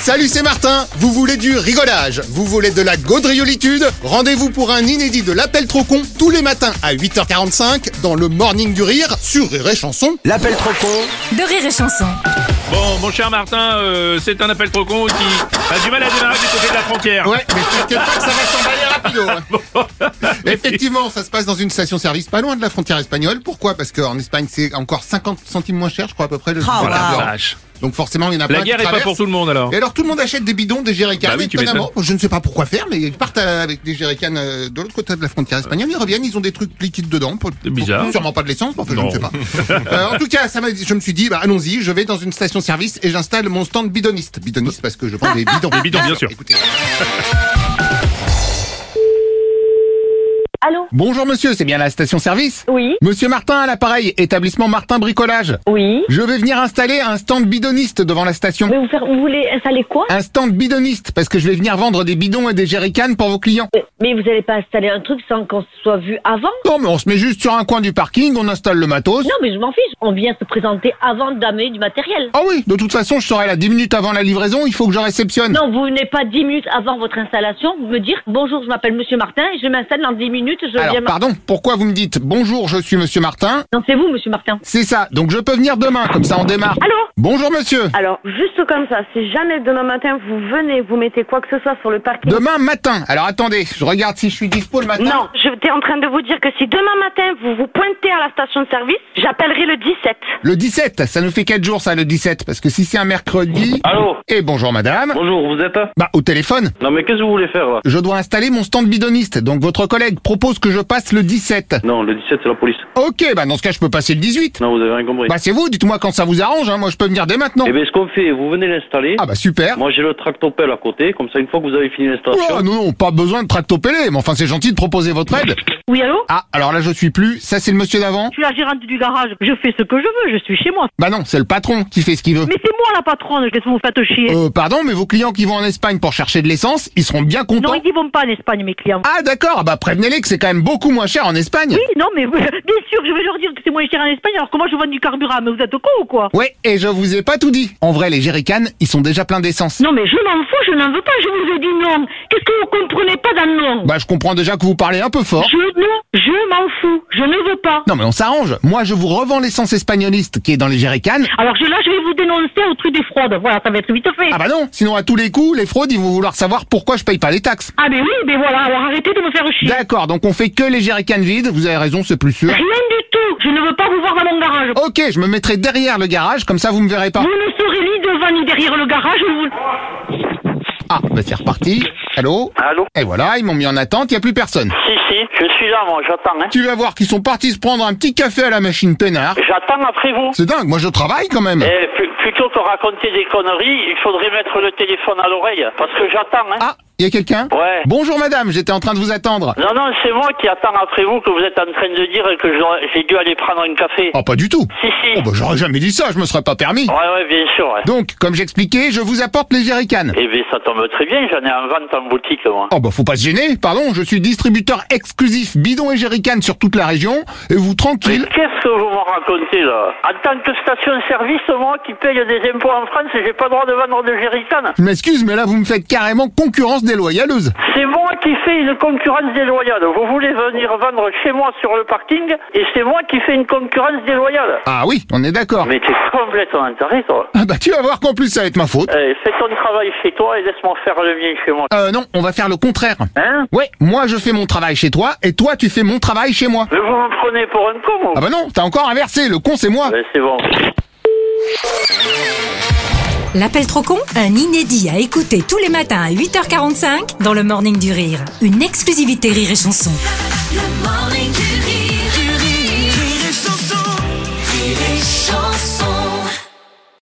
Salut, c'est Martin. Vous voulez du rigolage? Vous voulez de la gaudriolitude? Rendez-vous pour un inédit de l'appel trop con tous les matins à 8h45 dans le Morning du Rire sur Rire et Chanson. L'appel trop con de Rire et Chanson. Bon, mon cher Martin, c'est un appel trop con qui a du mal à démarrer du côté de la frontière. Ouais, mais t'inquiète pas que ça va s'emballer rapido. Effectivement, ça se passe dans une station-service pas loin de la frontière espagnole. Pourquoi? Parce qu'en Espagne, c'est encore 50 centimes moins cher, je crois, à peu près. Vache. Donc forcément, il y en a plein La guerre qui est pas traversent. pour tout le monde alors. Et alors tout le monde achète des bidons, des jerrycans, Bah oui, tu étonnamment. Je ne sais pas pourquoi faire, mais ils partent avec des jerrycans de l'autre côté de la frontière espagnole, ils reviennent, ils ont des trucs liquides dedans. C'est bizarre. Sûrement pas de l'essence, enfin, je Non. ne sais pas. En tout cas, je me suis dit, allons-y, je vais dans une station-service et j'installe mon stand bidoniste. Bidoniste parce que je vends des bidons. Des bidons, bien sûr. Écoutez. Allô? Bonjour monsieur, c'est bien la station-service? Oui, Monsieur Martin à l'appareil, établissement Martin Bricolage. oui. Je vais venir installer un stand bidoniste devant la station. Mais vous voulez installer quoi? Un stand bidoniste, parce que je vais venir vendre des bidons et des jerrycans pour vos clients. Mais vous allez pas installer un truc sans qu'on se soit vu avant? Non, mais on se met juste sur un coin du parking, on installe le matos. Non, mais je m'en fiche. On vient se présenter avant d'amener du matériel. Ah oui, de toute façon, je serai là 10 minutes avant la livraison, il faut que je réceptionne. Non, vous venez pas 10 minutes avant votre installation, vous me dire bonjour, je m'appelle Monsieur Martin et je m'installe dans 10 minutes, je Alors, viens... pardon, pourquoi vous me dites bonjour, je suis monsieur Martin? Non, c'est vous, Monsieur Martin. C'est ça, donc je peux venir demain, comme ça on démarre. Allô? Bonjour monsieur. Alors, juste comme ça, si jamais demain matin vous venez, vous mettez quoi que ce soit sur le parking... Demain matin. Alors attendez, je regarde si je suis dispo le matin. Non, j'étais en train de vous dire que si demain matin vous vous pointez à la station de service, j'appellerai le 17. Le 17, ça nous fait 4 jours ça, le 17, parce que si c'est un mercredi... Allô? Et bonjour madame. Bonjour, vous êtes? Bah, au téléphone. Non mais qu'est-ce que vous voulez faire là? Je dois installer mon stand bidoniste, donc votre collègue propose que je passe le 17. Non, le 17 c'est la police. Ok, bah dans ce cas je peux passer le 18. Non, vous avez rien compris. Bah c'est vous, dites-moi quand ça vous arrange, hein. Moi je peux venir dès maintenant. Eh bien ce qu'on fait, vous venez l'installer. Ah bah super. Moi j'ai le tractopelle à côté, comme ça une fois que vous avez fini l'installation... Oh, non, pas besoin de tractopelle, mais enfin c'est gentil de proposer votre aide. Oui, allô? Ah, alors là je suis plus, ça c'est le monsieur d'avant? Je suis la gérante du garage, je fais ce que je veux, je suis chez moi. Bah non, c'est le patron qui fait ce qu'il veut. Mais c'est moi la patronne, qu'est-ce que vous faites chier? Pardon, mais vos clients qui vont en Espagne pour chercher de l'essence, ils seront bien contents. Non, ils y vont pas en Espagne, mes clients. Ah d'accord, bah prévenez-les que c'est quand même beaucoup moins cher en Espagne. Oui, non, mais bien sûr, je vais leur dire que c'est moins cher en Espagne, alors que moi je vends du carburant, mais vous êtes con ou quoi? Ouais, et je vous ai pas tout dit. En vrai, les jerrycans, ils sont déjà pleins d'essence. Non, mais je m'en fous, je n'en veux pas, je vous ai dit non. Qu'est-ce que vous comprenez pas dans le non? Bah je comprends déjà que vous parlez un peu fort. Je m'en fous, je ne veux pas. Non mais on s'arrange. Moi je vous revends l'essence espagnoliste qui est dans les jerrycans. Alors là, je vais vous dénoncer au truc des fraudes. Voilà, ça va être vite fait. Ah bah non, sinon à tous les coups, les fraudes, ils vont vouloir savoir pourquoi je paye pas les taxes. Ah mais oui, mais voilà, alors arrêtez de me faire chier. D'accord, donc on fait que les jerrycans vides, vous avez raison, c'est plus sûr. Rien du tout, je ne veux pas vous voir dans mon garage. Ok, je me mettrai derrière le garage, comme ça vous me verrez pas. Vous ne serez ni devant ni derrière le garage. Ah, bah c'est reparti. Allô? Allô? Et voilà, ils m'ont mis en attente, y a plus personne. Si, je suis là moi, j'attends hein. Tu vas voir qu'ils sont partis se prendre un petit café à la machine peinard. J'attends après vous. C'est dingue, moi je travaille quand même. Plutôt que raconter des conneries, il faudrait mettre le téléphone à l'oreille, parce que j'attends hein. Ah, y a quelqu'un? Ouais. Bonjour madame, j'étais en train de vous attendre. Non, c'est moi qui attends après vous que vous êtes en train de dire que j'ai dû aller prendre un café. Oh, pas du tout. Si. Oh, bah j'aurais jamais dit ça, je me serais pas permis. Ouais, bien sûr. Ouais. Donc, comme j'expliquais, je vous apporte les jerrycans. Eh bien, ça tombe très bien, j'en ai en vente en boutique, moi. Oh bah faut pas se gêner, pardon, je suis distributeur exclusif bidon et jerrycan sur toute la région, et vous Mais tranquille. qu'est-ce que vous me racontez, là? En tant que station-service, moi qui paye des impôts en France, j'ai pas le droit de vendre de jerrycan. Je m'excuse, mais là vous me faites carrément concurrence déloyaleuse. C'est moi qui fais une concurrence déloyale. Vous voulez venir vendre chez moi sur le parking, et c'est moi qui fais une concurrence déloyale. Ah oui, on est d'accord. Mais t'es complètement taré, toi. Ah bah tu vas voir qu'en plus ça va être ma faute. Fais ton travail chez toi et laisse-moi faire le mien chez moi. Non, on va faire le contraire. Hein? Ouais, moi je fais mon travail chez toi, et toi tu fais mon travail chez moi. Mais vous me prenez pour un con, moi. Ah bah non, t'as encore inversé, le con c'est moi. C'est bon. L'appel trop con, un inédit à écouter tous les matins à 8h45 dans le Morning du Rire. Une exclusivité Rire et Chanson. Le Morning du Rire.